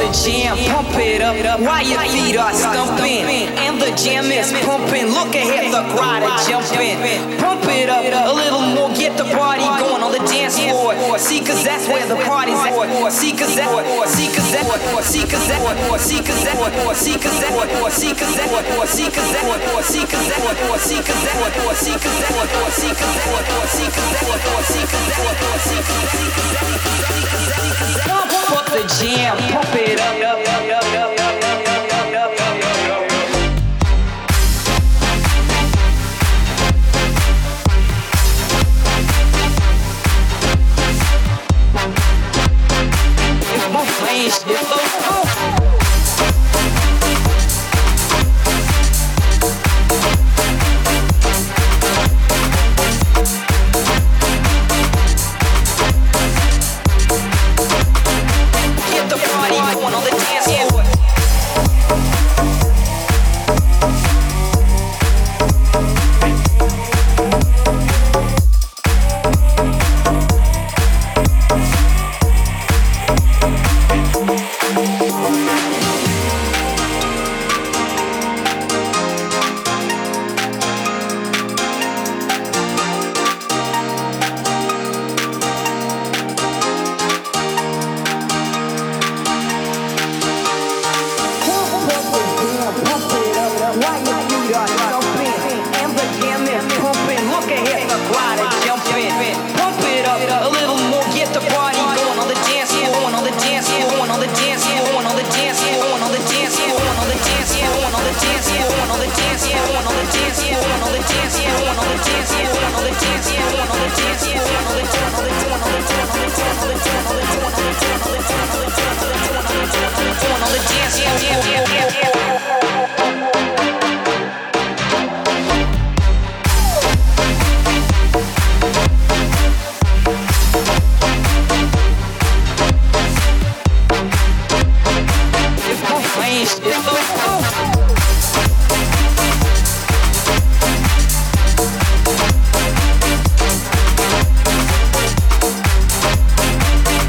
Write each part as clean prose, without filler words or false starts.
jam, pump it up while your feet are stumping. And the jam is pumping. Look ahead, the crowd is jumping. Pump it up a little more, get the party going on the dance floor. See, cause that's where the party's at. See, cause that, see, cause that, see, cause that, see, cause that, see, cause that, see, cause that, see, cause that, see, cause that, see, cause that, see, cause that, see, cause that, see, cause that, pump up the jam, pump it up.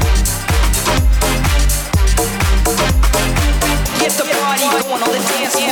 Get the party going on the dance floor.